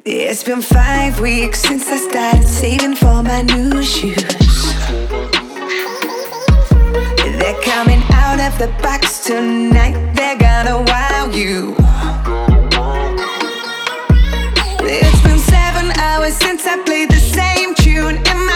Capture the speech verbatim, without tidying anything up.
It's been five weeks since I started saving for my new shoes. They're coming out of the box tonight. They're gonna wow you. It's been seven hours since I played the same tune in my